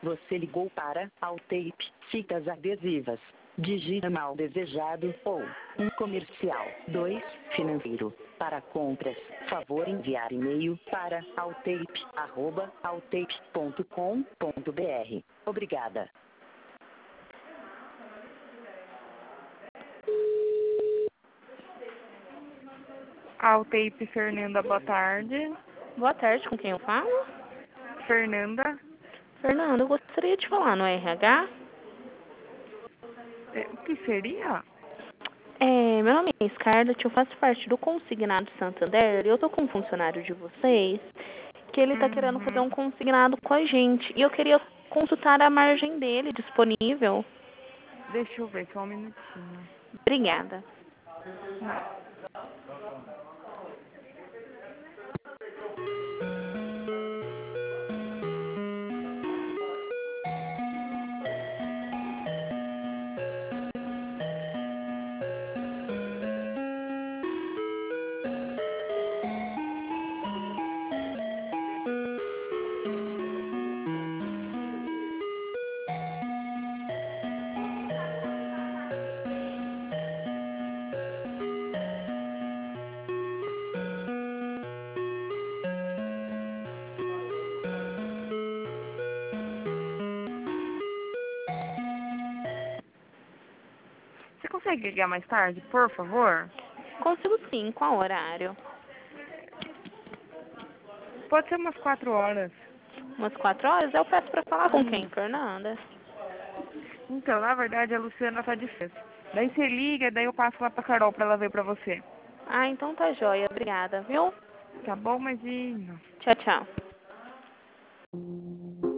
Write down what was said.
Você ligou para Altape, fitas adesivas. Digite mal desejado ou um comercial. 2, financeiro. Para compras, favor enviar e-mail para altape@altape.com.br. Obrigada. Altape Fernanda, boa tarde. Boa tarde, com quem eu falo? Fernanda. Fernanda, eu gostaria de falar no RH. O que seria? Meu nome é Scarlett, eu faço parte do Consignado Santander e eu tô com um funcionário de vocês que ele tá querendo fazer um consignado com a gente e eu queria consultar a margem dele disponível. Deixa eu ver, só um minutinho. Obrigada. Você consegue ligar mais tarde, por favor? Consigo sim, qual horário? Pode ser umas 4 horas. Umas 4 horas? Eu peço pra falar com quem, Fernanda? Então, na verdade, a Luciana tá de festa. Daí você liga, daí eu passo lá pra Carol pra ela ver pra você. Ah, então tá joia. Obrigada, viu? Tá bom, imagina. Tchau, tchau.